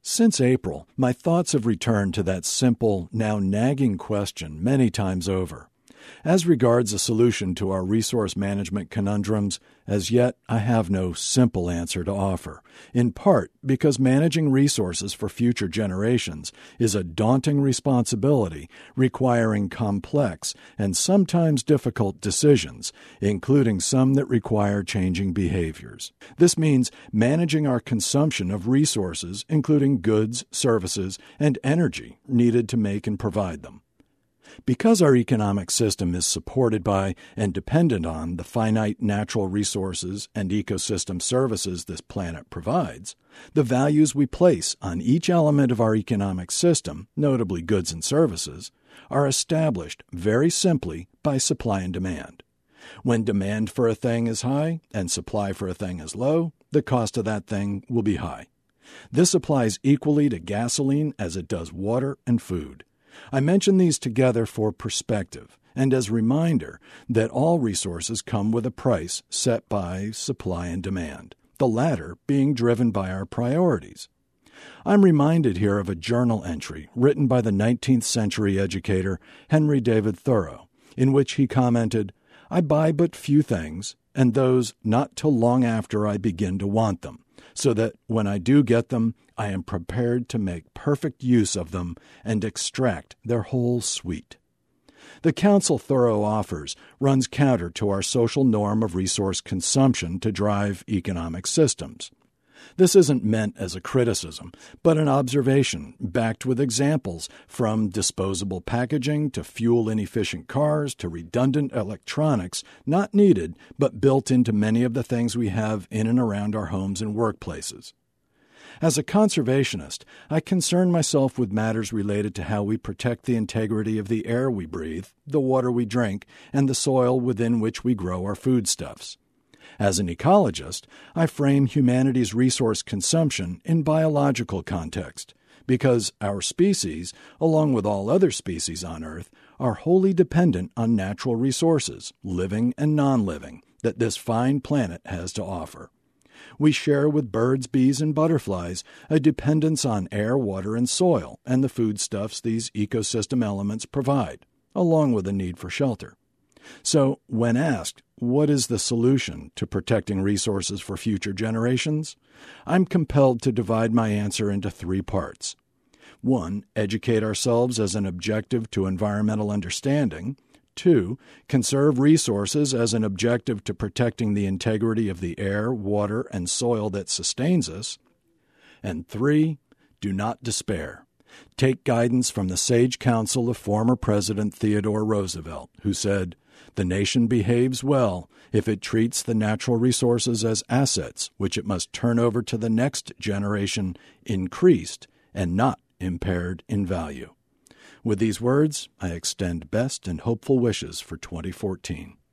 Since April, my thoughts have returned to that simple, now nagging question many times over. As regards a solution to our resource management conundrums, as yet I have no simple answer to offer, in part because managing resources for future generations is a daunting responsibility requiring complex and sometimes difficult decisions, including some that require changing behaviors. This means managing our consumption of resources, including goods, services, and energy needed to make and provide them. Because our economic system is supported by and dependent on the finite natural resources and ecosystem services this planet provides, the values we place on each element of our economic system, notably goods and services, are established very simply by supply and demand. When demand for a thing is high and supply for a thing is low, the cost of that thing will be high. This applies equally to gasoline as it does water and food. I mention these together for perspective and as reminder that all resources come with a price set by supply and demand, the latter being driven by our priorities. I'm reminded here of a journal entry written by the 19th century educator Henry David Thoreau, in which he commented, "I buy but few things, and those not till long after I begin to want them, so that when I do get them, I am prepared to make perfect use of them and extract their whole sweet." The counsel Thoreau offers runs counter to our social norm of resource consumption to drive economic systems. This isn't meant as a criticism, but an observation backed with examples from disposable packaging to fuel-inefficient cars to redundant electronics not needed but built into many of the things we have in and around our homes and workplaces. As a conservationist, I concern myself with matters related to how we protect the integrity of the air we breathe, the water we drink, and the soil within which we grow our foodstuffs. As an ecologist, I frame humanity's resource consumption in biological context, because our species, along with all other species on Earth, are wholly dependent on natural resources, living and non-living, that this fine planet has to offer. We share with birds, bees, and butterflies a dependence on air, water, and soil, and the foodstuffs these ecosystem elements provide, along with a need for shelter. So, when asked, what is the solution to protecting resources for future generations? I'm compelled to divide my answer into 3 parts. 1. Educate ourselves as an objective to environmental understanding. 2. Conserve resources as an objective to protecting the integrity of the air, water, and soil that sustains us. And 3. Do not despair. Take guidance from the sage counsel of former President Theodore Roosevelt, who said, "The nation behaves well if it treats the natural resources as assets which it must turn over to the next generation increased and not impaired in value." With these words, I extend best and hopeful wishes for 2014.